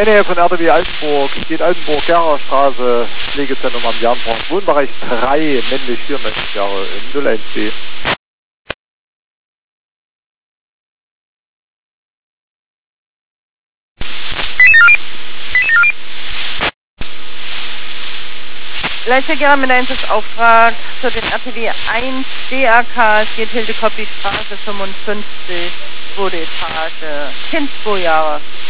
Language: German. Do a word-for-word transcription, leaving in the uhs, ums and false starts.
N E von R T W Altenburg, geht Altenburg, Gerrer Straße, Pflegezentrum am Jahrenfront, Wohnbereich drei, männlich vierundneunzig Jahre, im null eins B. Leitverkehr mit Einsatzauffrag für den R T W eins D R K, es geht Hilde Koppi Straße fünfundfünfzig, zweite Etage, Kind zwei Jahre.